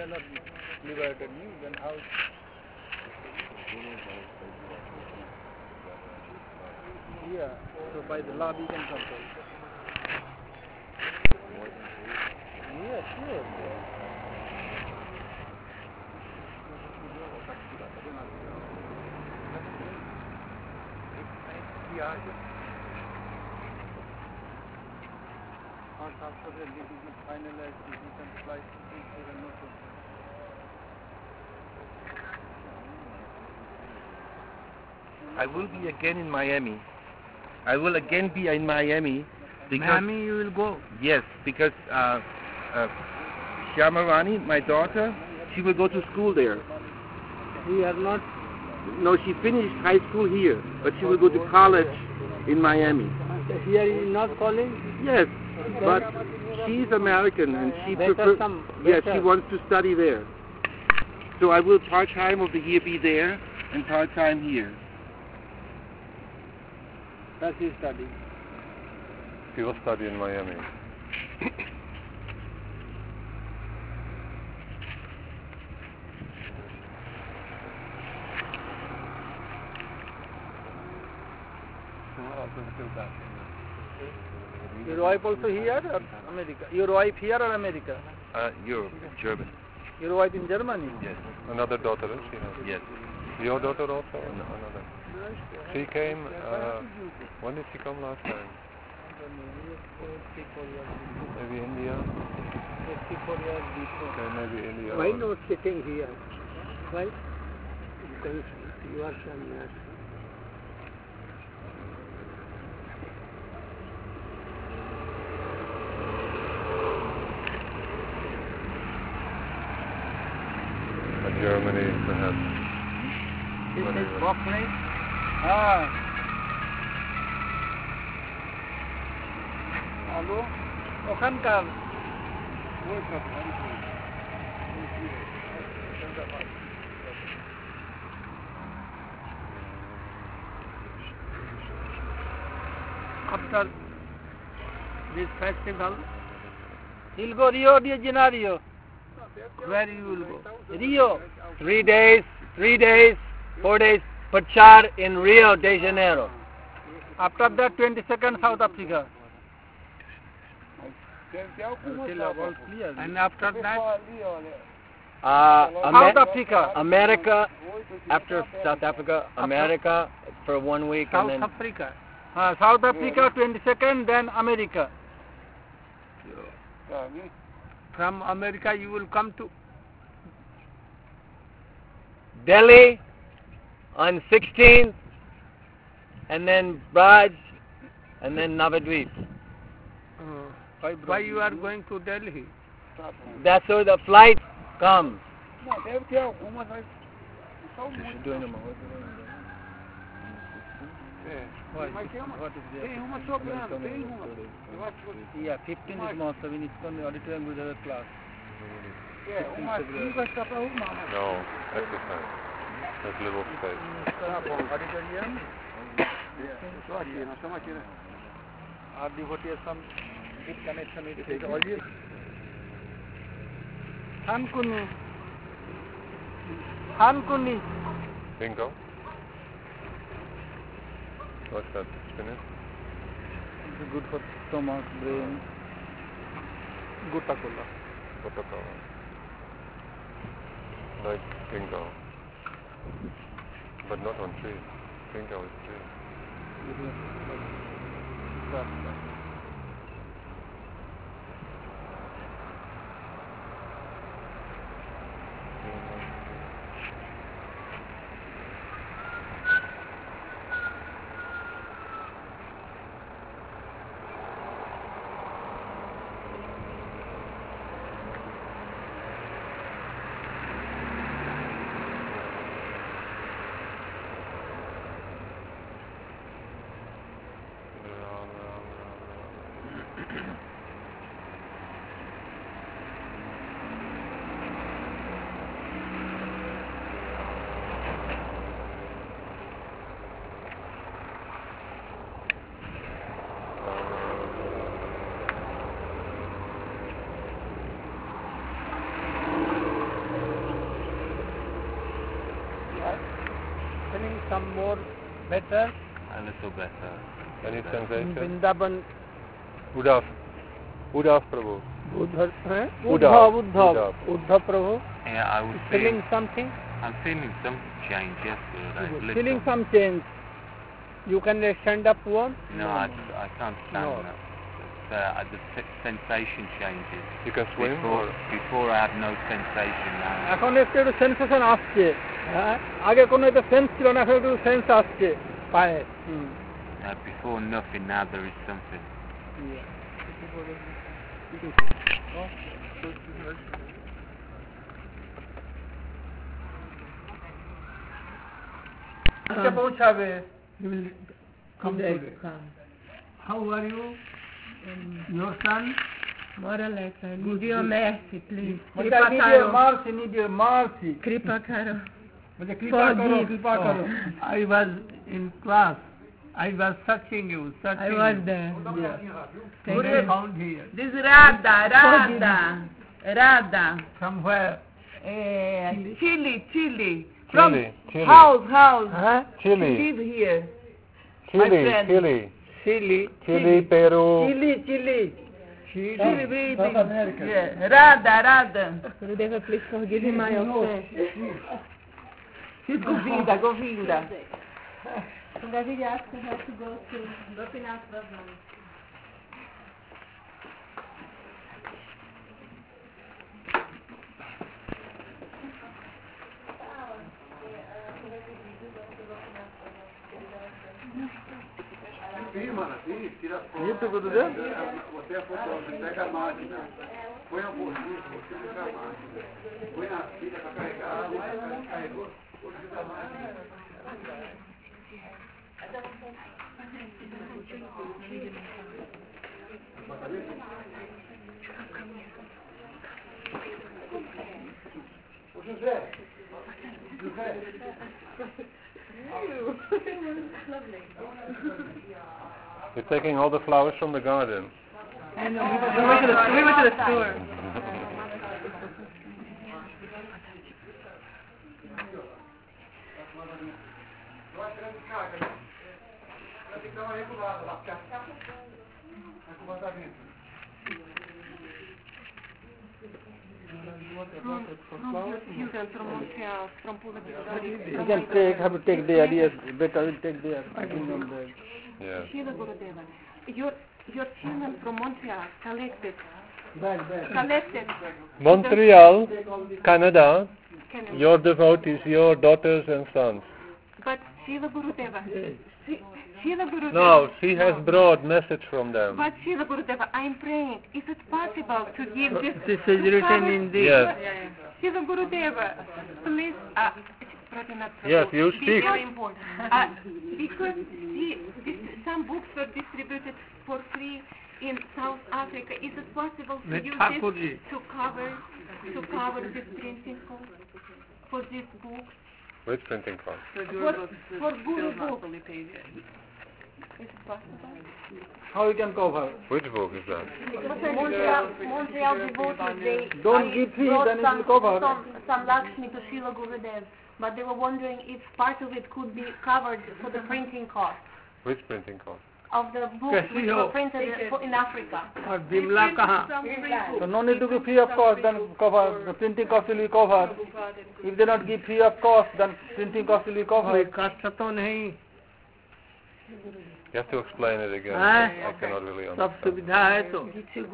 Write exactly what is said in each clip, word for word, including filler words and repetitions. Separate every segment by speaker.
Speaker 1: are not liberated. Then how? Yeah. So by the law we can control. Yes, yes. After the deal is finalized, you can fly to Singapore and not to.
Speaker 2: I will be again in Miami. I will again be in Miami. Because,
Speaker 1: Miami you will go?
Speaker 2: Yes, because uh, uh, Shyamavani, my daughter, she will go to school there.
Speaker 1: He has not.
Speaker 2: No, she finished high school here, but she will go to college in Miami.
Speaker 1: Here is not calling?
Speaker 2: Yes, but she's American and she
Speaker 1: better
Speaker 2: prefers.
Speaker 1: Some,
Speaker 2: Yeah, she wants to study there. So I will part time of the year be there and part time here.
Speaker 1: Does he study?
Speaker 3: He will study in Miami.
Speaker 1: Your wife also here or America? Your wife here or America?
Speaker 2: Uh, Europe, German.
Speaker 1: Your wife in Germany?
Speaker 2: Yes.
Speaker 3: Another daughter, is she? Has?
Speaker 2: Yes.
Speaker 3: Your daughter also?
Speaker 2: No.
Speaker 3: Another. She came, uh, when did she come last time? Maybe India? Okay, maybe India.
Speaker 1: Why not sitting here? Why? Because you are from
Speaker 3: Germany, perhaps.
Speaker 1: This
Speaker 3: Whatever.
Speaker 1: is Boxley? Ah. Hello? ওখানকার after this festival he'll go Rio de Janeiro. Where you will go? Rio.
Speaker 4: Three days, three days, four days, Pachar in Rio de Janeiro.
Speaker 1: After that, twenty-second South Africa. And after that,
Speaker 4: Uh,
Speaker 1: South Africa.
Speaker 4: America, after South Africa, America for one week
Speaker 1: South
Speaker 4: and then
Speaker 1: Africa. Uh, South Africa, twenty-second, then America. From America, you will come to
Speaker 4: Delhi on sixteenth, and then Braj, and then Navadvip.
Speaker 1: uh, why you are going to Delhi?
Speaker 4: That's where the flight comes.
Speaker 1: What, what is there? Yeah, fifteen is Mahotsav in ISKCON auditorium with other class.
Speaker 3: No, exercise. There's little space.
Speaker 1: Auditorium? Our devotee has some good connection with his audience. Hankuni. Hankuni.
Speaker 3: Bingo? What's that? Spinach?
Speaker 1: It's good for stomach, brain. Gutta-cola.
Speaker 3: Coca-Cola. Like bingo. But not on trees. Bingo is tree.
Speaker 1: some more better?
Speaker 2: A little better.
Speaker 3: Any
Speaker 1: In
Speaker 3: sensation?
Speaker 1: Vrindavan,
Speaker 3: Uddhav. Uddhav Prabhu.
Speaker 1: Uddhav, eh?
Speaker 3: Uddhav.
Speaker 1: Uddhav, Uddhav,
Speaker 3: Uddhav.
Speaker 1: Uddhav Prabhu.
Speaker 2: Yeah, I was
Speaker 1: Feeling
Speaker 2: feeling,
Speaker 1: something?
Speaker 2: I'm feeling some change, yes, sir. Like little.
Speaker 1: Feeling some change. You can uh, stand up one?
Speaker 2: No, I, I can't stand
Speaker 1: No.
Speaker 2: up. It's, uh, the se- sensation changes.
Speaker 3: You can swim
Speaker 2: Before,
Speaker 3: or?
Speaker 2: before I had no sensation now.
Speaker 1: এখন একটু একটু sensation আসছে, হ্যাঁ আগে কোনো একটা sense ছিল না, এখন একটু সেন্স আসছে পায়ে। হুম।
Speaker 2: Uh, before nothing, now there is something.
Speaker 1: আচ্ছা পৌঁছাবে।
Speaker 5: You will
Speaker 1: Come
Speaker 5: today
Speaker 1: today.
Speaker 5: come.
Speaker 1: How are you?
Speaker 5: Um,
Speaker 1: Your son?
Speaker 5: more or less, I need your mercy, please.
Speaker 1: But
Speaker 5: Kripa
Speaker 1: I need
Speaker 5: karo.
Speaker 1: your mercy, need your mercy.
Speaker 5: Kripa karo.
Speaker 1: বলে কৃপা করো,
Speaker 5: Forgive.
Speaker 1: কৃপা করো। I was in class. I was searching you,
Speaker 5: I
Speaker 1: searching
Speaker 5: was
Speaker 1: you.
Speaker 5: there.
Speaker 1: Yes.
Speaker 5: Thank
Speaker 1: What
Speaker 5: you.
Speaker 1: I found here.
Speaker 6: This is Radha, Radha, Radha.
Speaker 1: From where?
Speaker 6: Uh, Chile, Chile.
Speaker 3: Chile, Chile.
Speaker 6: House, house.
Speaker 1: Huh?
Speaker 3: Chile.
Speaker 6: Live here.
Speaker 3: Chile,
Speaker 6: friend.
Speaker 3: Chile.
Speaker 1: Chile.
Speaker 3: Chile, Peru.
Speaker 1: Chile, Chile.
Speaker 6: Chile,
Speaker 1: Chile.
Speaker 6: baby.
Speaker 1: South America.
Speaker 6: Yeah. Radha, Radha.
Speaker 5: Gurudeva, please forgive me my offense.
Speaker 6: Govinda, Govinda.
Speaker 5: David asked her to go to Gopinath Bhavan.
Speaker 1: You to go to there?
Speaker 3: You're taking all the flowers from the garden.
Speaker 6: I know. We went to the, we went to the store.
Speaker 1: You can take, have to take there, yes, better will take there. I think on there.
Speaker 3: Yeah.
Speaker 7: Sheila Gurudeva, your your children from Montreal collected
Speaker 1: Back, back.
Speaker 7: collected
Speaker 3: Montreal, Canada,
Speaker 7: Canada.
Speaker 3: your devotees, your daughters and sons.
Speaker 7: But Sheila Gurudeva, she, Sheila Gurudeva.
Speaker 3: No, she has brought message from them.
Speaker 7: But Sheila Gurudeva, I'm praying. Is it possible to give this?
Speaker 1: This is
Speaker 7: to
Speaker 1: written
Speaker 7: cover-
Speaker 1: in the...
Speaker 3: Yes.
Speaker 7: Sheila Gurudeva, please. Uh, Pratinath Prabhu,
Speaker 3: Yes, you
Speaker 7: be
Speaker 3: speak.
Speaker 7: very important. Uh, because she, this, some books were distributed for free in South Africa. Is it possible to
Speaker 1: With
Speaker 7: use
Speaker 1: Thakurji.
Speaker 7: this to cover to cover this printing cost for this book?
Speaker 3: Which printing cost?
Speaker 7: For, for Guru book. Is it possible?
Speaker 1: How you can cover?
Speaker 3: Which book is that?
Speaker 7: Montreal, Montreal devotees, they
Speaker 1: Don't
Speaker 7: I
Speaker 1: give fee,
Speaker 7: brought
Speaker 1: then it
Speaker 7: some,
Speaker 1: will cover.
Speaker 7: some, some Lakshmi to Srila Gurudev, but they were wondering if part of it could be covered for the printing cost
Speaker 3: Which printing cost?
Speaker 7: of the books which
Speaker 1: Casio.
Speaker 7: were printed in, in Africa.
Speaker 1: Or Bimla kaha?
Speaker 7: Some free books.
Speaker 1: So no need to give free of cost, then cover, the printing cost will be covered. If they not give free of cost, then printing cost will be covered.
Speaker 3: You have to explain it again.
Speaker 1: Huh?
Speaker 3: I cannot really
Speaker 1: सब
Speaker 3: understand.
Speaker 1: सुविधा है तो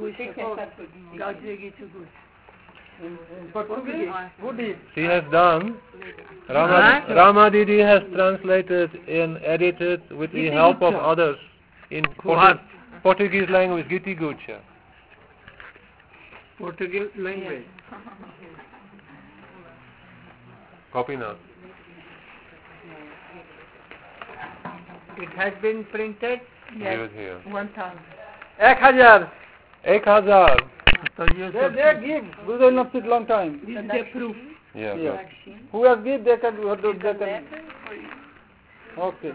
Speaker 1: Portuguese, good it.
Speaker 3: She has done. Rama, Rama Didi has translated and edited with the help of others in Portu- Portuguese language. Giti Gucha.
Speaker 1: Portuguese language.
Speaker 3: Gopinath.
Speaker 1: It has been printed
Speaker 3: View it here.
Speaker 7: One thousand.
Speaker 1: एक हजार.
Speaker 3: Ek hazar.
Speaker 1: So you they, they give. Guru will not sit long time.
Speaker 7: This is the proof.
Speaker 3: Yeah.
Speaker 1: Yeah.
Speaker 3: good.
Speaker 1: Who has give, they can. They can. Okay.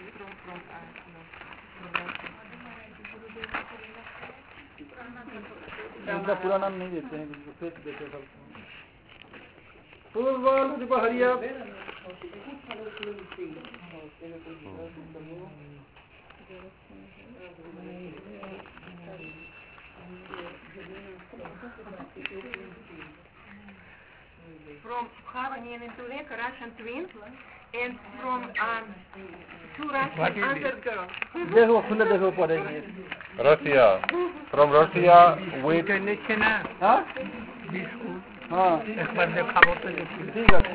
Speaker 1: इनका पूरा नाम नहीं देते हैं, fake देते हैं सब। पूर्व हरिया
Speaker 7: From Havanian and Tuleka, Russian twins, and from um, two Russian other girls.
Speaker 1: देखो खुले देखो पड़ेगी
Speaker 3: Russia. From Russia with
Speaker 1: हाँ हाँ ठीक আছে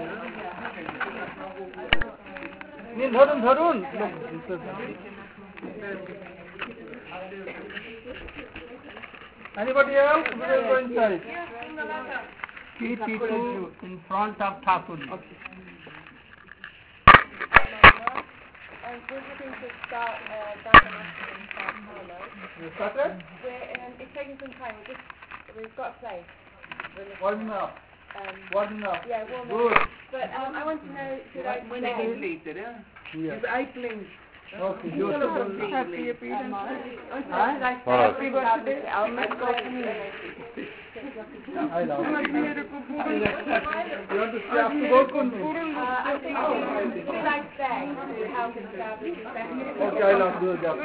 Speaker 1: নিন ধরুন ধরুন anybody else we will go inside
Speaker 4: Three people in front of Thakur.
Speaker 5: Um, we're hoping to start uh, Dharma in Sao Paulo.
Speaker 1: you started
Speaker 5: We're, um, it's taking some time. We're just, we've got a place. We're looking-
Speaker 1: warming up
Speaker 5: Um,
Speaker 1: warming up
Speaker 5: yeah, warm
Speaker 1: good
Speaker 5: up. But um, I want to know, should I stay?
Speaker 1: yes okay
Speaker 5: Should I
Speaker 3: Maharaj.
Speaker 5: Happy birthday. I'll let's go to me.
Speaker 1: I know you want to stay after work on me
Speaker 5: Uh, I think should I stay to help establish the family?
Speaker 1: okay I love you just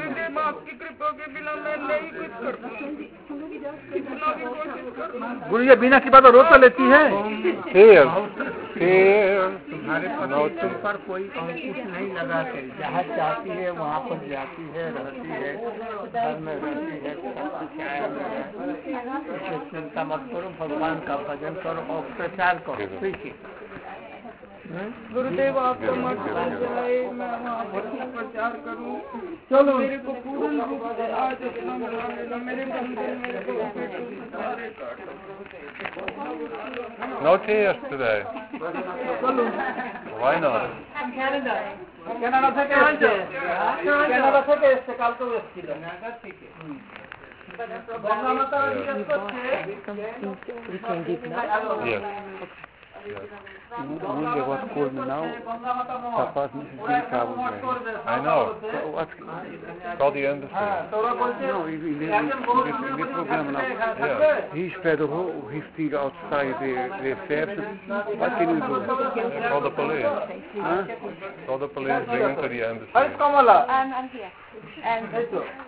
Speaker 1: गुड़िया बिना की बात रोता लेती है
Speaker 3: Here. Here.
Speaker 4: तुम्हारे पर तुम पर कोई अंकुश नहीं लगाते जहाँ चाहती है वहाँ पर जाती है रहती है घर में रहती है सब कुछ आया हुआ है इससे चिंता मत करो भगवान का भजन करो और प्रचार करो ठीक है
Speaker 6: गुरुदेव आपका मत जाए मैं वहाँ पर प्रचार करूँ
Speaker 1: चलो
Speaker 6: मेरे को पूर्ण रूप से आज अपना बना लेना मेरे बंधन मेरे को सारे काट
Speaker 3: No tears today. Why not?
Speaker 1: Canada থেকে এসছে কানাডা থেকে এসছে কালকে এসেছিল গঙ্গা মাতা জিজ্ঞেস করছে
Speaker 3: Yes.
Speaker 1: wonder what's going on now. Papa needs to drink out
Speaker 3: I know.
Speaker 1: What's
Speaker 3: Call the embassy.
Speaker 1: no, he, he lives in this, in this program now.
Speaker 3: Yeah.
Speaker 1: He's better. He's still outside the the steps. What can you do?
Speaker 3: Yeah, call the police.
Speaker 1: Huh?
Speaker 3: Call the police. Bring him to the
Speaker 1: Where's
Speaker 3: embassy.
Speaker 1: Kamala?
Speaker 5: Um, I'm here. And
Speaker 3: This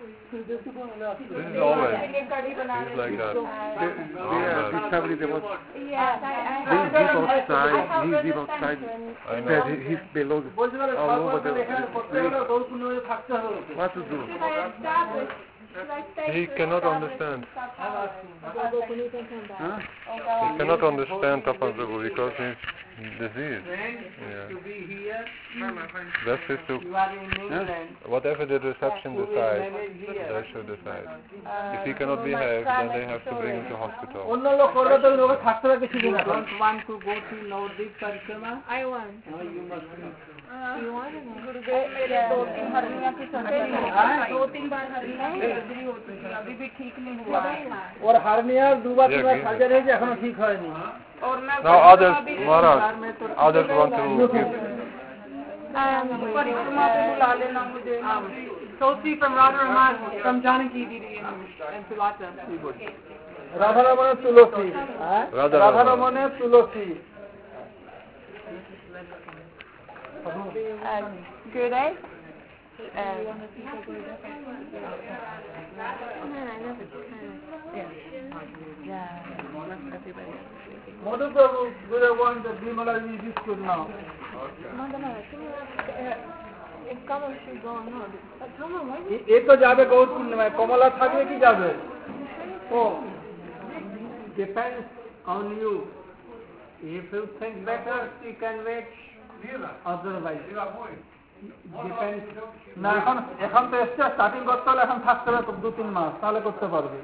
Speaker 3: is always. He's like that.
Speaker 1: They, they are discovering there was
Speaker 5: yes, I, I
Speaker 1: they
Speaker 5: have.
Speaker 1: live outside.
Speaker 5: I have
Speaker 1: He
Speaker 5: read
Speaker 1: live
Speaker 5: the
Speaker 1: outside.
Speaker 5: sentence.
Speaker 3: I
Speaker 1: That
Speaker 3: know.
Speaker 1: he- he's below all over the place. What to do?
Speaker 5: Should I establish? Should I stay
Speaker 3: He
Speaker 5: to
Speaker 3: cannot
Speaker 5: establish
Speaker 3: understand.
Speaker 5: Sao Paulo?
Speaker 1: Huh?
Speaker 3: He cannot understand Tapanzugu because he's diseased. Yeah. Best is to, whatever the reception decides, they should decide. If he cannot behave, then they have to bring him to hospital.
Speaker 1: অন্য লোক করলে তো লোকে থাকতে হবে কিছু দিন এখন
Speaker 4: want to go to Navadvip Parikrama?
Speaker 5: I want.
Speaker 4: No, you must not.
Speaker 5: You want it? गुरुदेव मेरे दो तीन हर्निया की सर्जरी दो तीन बार हर्निया की सर्जरी हो चुकी है अभी भी ठीक नहीं हुआ है
Speaker 1: ওর হার্নিয়ার দুবার
Speaker 3: Yeah,
Speaker 1: তিনবার
Speaker 3: give
Speaker 1: সার্জারি হয়েছে এখনো ঠিক হয়নি
Speaker 5: और मैं
Speaker 3: Now others, Maharaj, others want to give.
Speaker 5: परिक्रमा पे बुला लेना मुझे
Speaker 6: Sophie from Radha Raman from Janaki Didi and, and Tulata.
Speaker 1: রাধারমণের Tulsi
Speaker 3: Radha
Speaker 1: রাধারমণের Tulsi
Speaker 5: um, Gurudev um,
Speaker 1: Madhuprabhu guru one the Bimla ji biscuit নাও এ তো যাবে গৌর পূর্ণিমায় কমলা থাকবে কি যাবে
Speaker 4: ও depends on you. If you think better, you can wait. Otherwise, depends.
Speaker 1: না এখন এখন তো এসছে স্টার্টিং করতে হলে এখন থাকতে হবে দু তিন মাস তাহলে করতে পারবে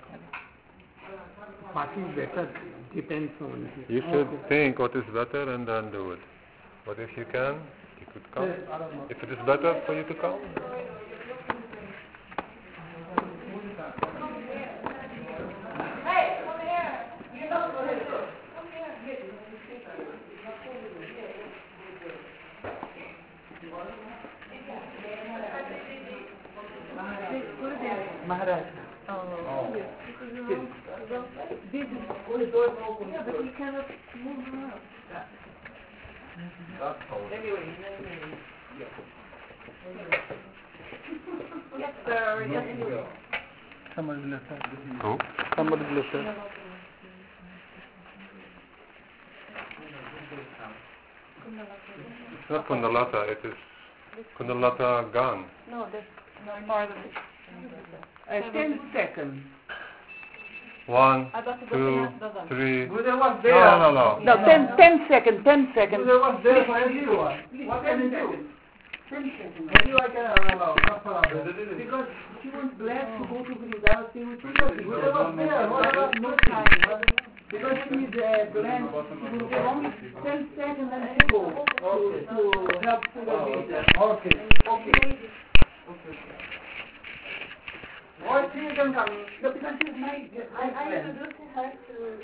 Speaker 4: What is better depends on you.
Speaker 3: You should think what is better and then do it. But if you can, you could come. If it is better for you to come,
Speaker 1: Maharaj
Speaker 5: Yes, sir. Yes, sir.
Speaker 1: Somebody left that.
Speaker 3: Who?
Speaker 1: Somebody left that.
Speaker 3: It's not Kundalata, it is Kundalata Gan.
Speaker 5: No, this no farther.
Speaker 4: Uh, ten seconds.
Speaker 3: One, two, three.
Speaker 1: Gurudev was
Speaker 3: No,
Speaker 1: there.
Speaker 3: no, no, no.
Speaker 4: No, ten, ten seconds, ten seconds.
Speaker 1: Gurudev was there for everyone. What can you do?
Speaker 4: Ten seconds.
Speaker 1: Maybe I can allow. Not allow.
Speaker 4: Because she was glad to go to Vrindavan, she was
Speaker 1: Gurudev was there. What about
Speaker 4: no time. Because she is uh, glad, she will give only ten seconds and she go to, to help to the visa.
Speaker 1: Okay. Okay. Okay. Why she can come?
Speaker 4: No, because she's my,
Speaker 5: I,
Speaker 4: my
Speaker 5: I
Speaker 4: friend.
Speaker 5: introduced her to